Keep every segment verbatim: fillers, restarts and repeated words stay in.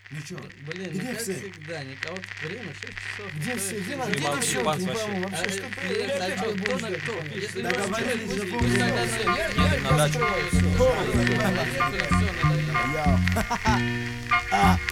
Ну чё? Блин, Где ну как все? всегда, никого время шесть часов. Где все? Где, Где где Бан- девчонки? Банс Не вообще? пойму А, вообще, что клиент, а ты чё, кто будешь на делать? кто? Если Договорились, пусть- запомнили. пусть тогда на- я- я На дачу. построю, всё, Я.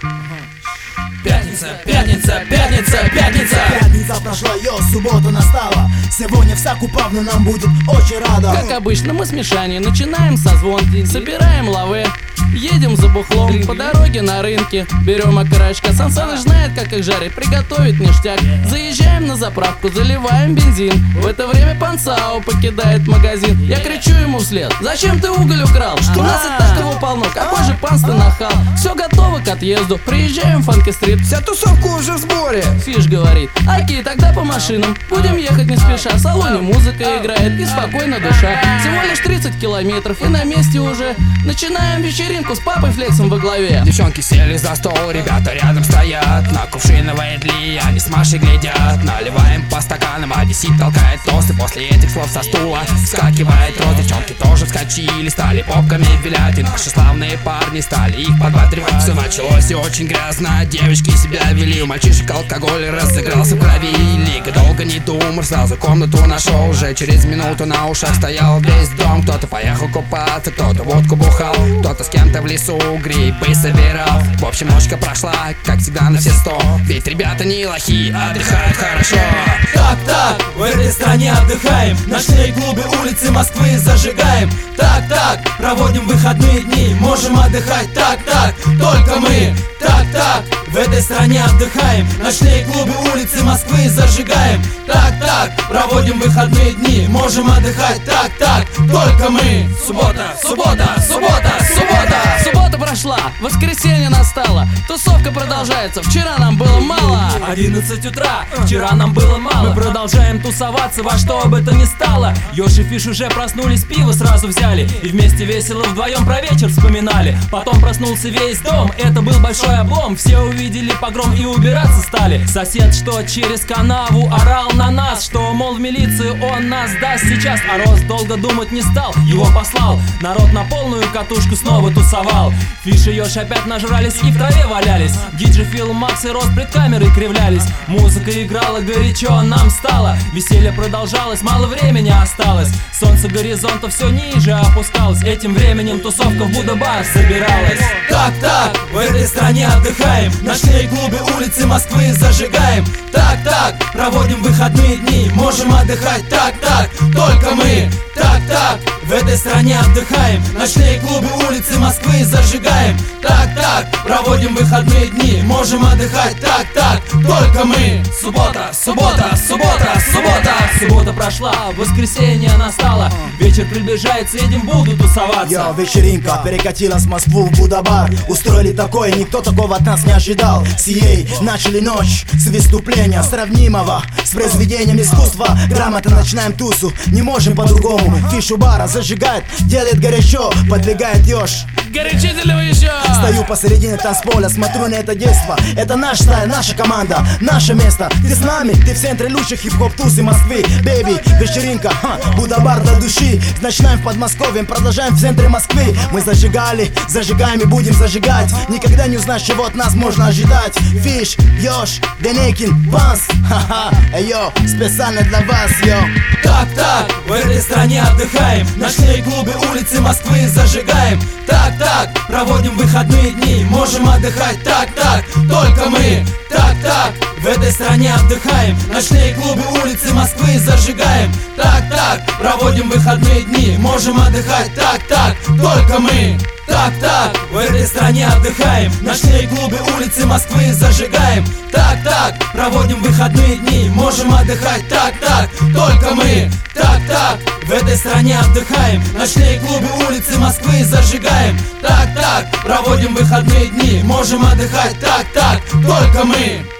Пятница, пятница, пятница, пятница. Пятница прошла, йо, суббота настала. Сегодня вся Купавна нам будет очень рада. Как обычно, мы с Мишаней начинаем созвон, собираем лаве, едем за бухлом по дороге на рынке, берем окорочка. Сан Саныч знает, как их жарить, приготовить ништяк. Заезжаем на заправку, заливаем бензин. В это время Панцао покидает магазин. Я кричу ему вслед: зачем ты уголь украл? У нас и так его полно, какой же панс ты нахал. Все готово к отъезду, приезжаем в Фанки-стрит. Вся тусовка уже в сборе. Фиш говорит: окей, тогда по машинам. Будем ехать не спеша, в салоне музыка играет и спокойно душа. Всего лишь тридцать километров и на месте уже. Начинаем вечеринку с папой Флексом во главе. Девчонки сели за стол, ребята рядом стоят. На кувшиновые дли они с Машей глядят. Наливаем по стаканам, одессит толкает тост. И после этих слов со стула вскакивает рост. Девчонки тоже вскочили, стали попками вилять. И наши славные парни стали их подбадривать. Все началось и очень грязно, девочки себя вели. У мальчишек алкоголь разыгрался в крови. Лига долго не думал, сразу комнату нашел. Уже через минуту на ушах стоял весь дом. Кто-то поехал купаться, кто-то водку бухал, кто-то с кем-то в лесу грибы собирал. В общем, ночка прошла, как всегда, на все сто. Ведь ребята не лохи, отдыхают хорошо. Так, так, в этой стране отдыхаем. Ночные клубы, улицы Москвы зажигаем. Так, так, проводим выходные дни. Можем отдыхать, так, так, только мы. Так, так, в этой стране отдыхаем. Ночные клубы, улицы Москвы зажигаем. Так, так, проводим выходные дни. Можем отдыхать, так, так, только мы. Суббота, суббота, суббота, суббота. Суббота прошла, воскресенье настало. Тусовка продолжается, вчера нам было мало. одиннадцать утра, вчера нам было мало. Мы продолжаем тусоваться во что бы то ни стало. Ёж и Фиш уже проснулись, пиво сразу взяли. И вместе весело вдвоем про вечер вспоминали. Потом проснулся весь дом, это был большой облом. Все увидели погром и убираться стали. Сосед, что через канаву, орал на нас, что, мол, в милицию он нас даст сейчас. А Рост долго думать не стал, его послал. Народ на полную катушку снова тусовал. Фиш и Ёж опять нажрались и в траве валялись. Диджей Фил, Макс и Рост пред камерой кривлялись. Музыка играла горячо, нам стало. Веселье продолжалось, мало времени осталось. Солнце горизонта все ниже опускалось. Этим временем тусовка в Будда-бар собиралась. Так, так, в этой стране отдыхаем. Ночные клубы, улицы Москвы зажигаем. Так, так, проводим выходные дни. Можем отдыхать, так, так, только мы. Так, так, в этой стране отдыхаем. Ночные клубы, улицы Москвы зажигаем. Так, так, проводим выходные дни. Можем отдыхать, так, так, только мы. Суббота, суббота, суббота, суббота. Суббота прошла, воскресенье настало. Вечер приближается, едем в Буду тусоваться. Йо, вечеринка перекатила с Москву в Будда-бар. Устроили такое, никто такого от нас не ожидал. С ей начали ночь с выступления сравнимого с произведением искусства. Грамотно начинаем тусу, не можем по-другому. Фиш у бара зажигает, делает горячо. Подбегает Ёж, Горячительного еще! стою посередине танцполя, смотрю на это действо. Это наш стайл, наша команда, наше место. Ты с нами, ты в центре лучших хип-хоп тусы Москвы. Бэйби, вечеринка, ха, Будда-бар для души. Начинаем в Подмосковье, продолжаем в центре Москвы. Мы зажигали, зажигаем и будем зажигать. Никогда не узнаешь, чего от нас можно ожидать. Фиш, Ёж, Денекин, Банс, ха-ха, йо, специально для вас, йо. Так, так, в этой стране отдыхаем. Ночные клубы, улицы Москвы зажигаем. Так, так, проводим выходные дни. Можем отдыхать, так, так, только мы. Так, так, в этой стране отдыхаем. Ночные клубы, улицы Москвы зажигаем. Так, так, проводим выходные дни. Можем отдыхать, так, так, только мы. Так, так, в этой стране отдыхаем. Ночные клубы, улицы Москвы зажигаем. Так, так, проводим выходные дни. Можем отдыхать, так, так, только мы. Так, так, в этой стране отдыхаем. Ночные клубы, улицы Москвы зажигаем. Так, так, проводим выходные дни. Можем отдыхать, так, так, только мы.